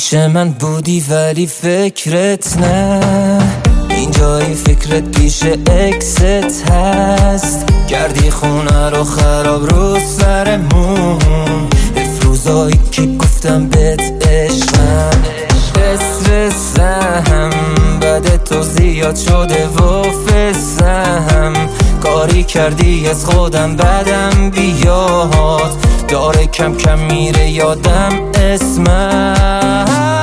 پیش من بودی ولی فکرت نه، اینجایی فکرت پیش اکست هست. کردی خونه رو خراب رو سرمون، افروزایی که گفتم بهت عشقم. استرسم بعد تو زیاد شده و فسم، کاری کردی از خودم بدم بیاد، داره کم کم میره یادم اسمم.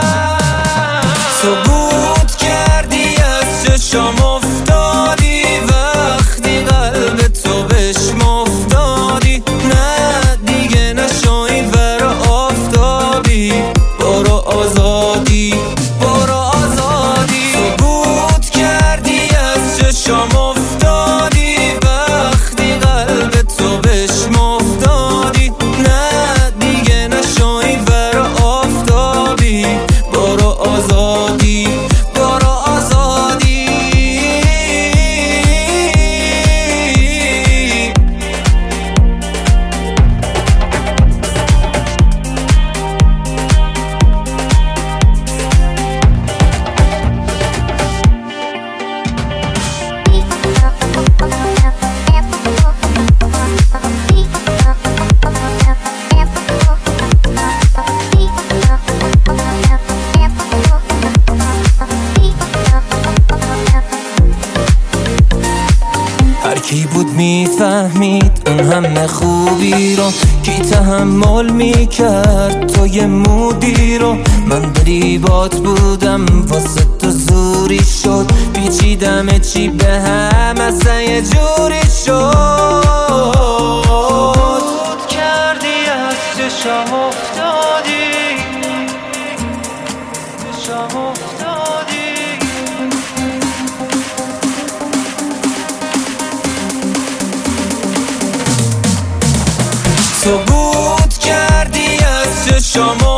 ثبوت کردی از چشام افتادی، وقتی قلب تو بهش مفتادی. نه دیگه نشوی ور آفتابی، برو آزادی برو آزادی. ثبوت کردی از چشام افتادی، وقتی قلب تو بهش مفتادی. نه دیگه نشوی ور آفتابی، برو آزادی برو آزادی. کی بود میفهمید اون همه خوبی رو، کی تحمل میکرد تو یه مودی رو. من دریبات بودم واسه تو زوری شد، پیچیدم چی به هم اصلا یه جوری شد. کردی از چشم افتادی، چشم افتادی. ثبوت کردی از چشم